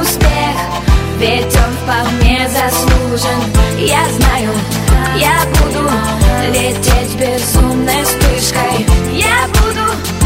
успех, ведь он вполне заслужен. Я знаю, я буду лететь безумной вспышкой. Я буду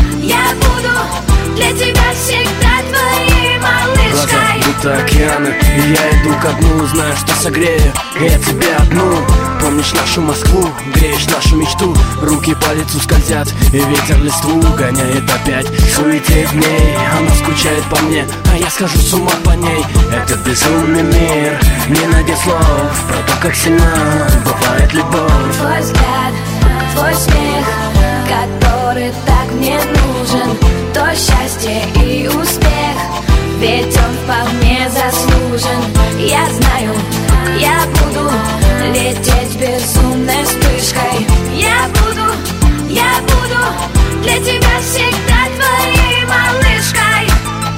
для тебя всегда твоей малышкой. Глаза будто океаны, и я иду ко дну, знаю, что согрею я тебя одну. Помнишь нашу Москву, греешь нашу мечту, руки по лицу скользят, и ветер листву гоняет опять. Суетеет в ней, она скучает по мне, а я схожу с ума по ней. Этот безумный мир, не найдет слов про то, как сильна бывает любовь. Твой взгляд, твой смех, который так мне нужен, то счастье и успех, ведь он вполне заслужен. Я знаю, я буду лететь безумной вспышкой. Я буду для тебя всегда твоей малышкой.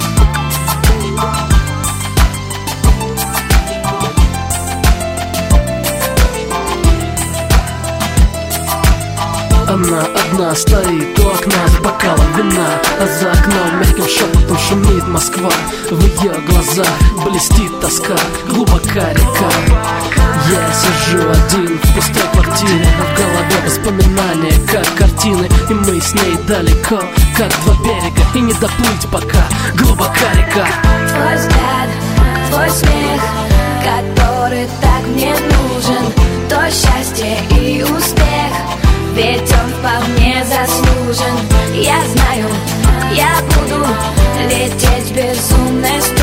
Она одна стоит у окна с бокалом вина, а за окном мягким шепотом шумит Москва. В ее глазах блестит тоска, глубока река. Я сижу один в пустой квартире, а в голове воспоминания, как картины. И мы с ней далеко, как два берега, и не доплыть пока, глубока река. Твой взгляд, твой смех, который так мне нужен, то счастье и успех, ведь он вполне заслужен. Я знаю, я буду лететь безумной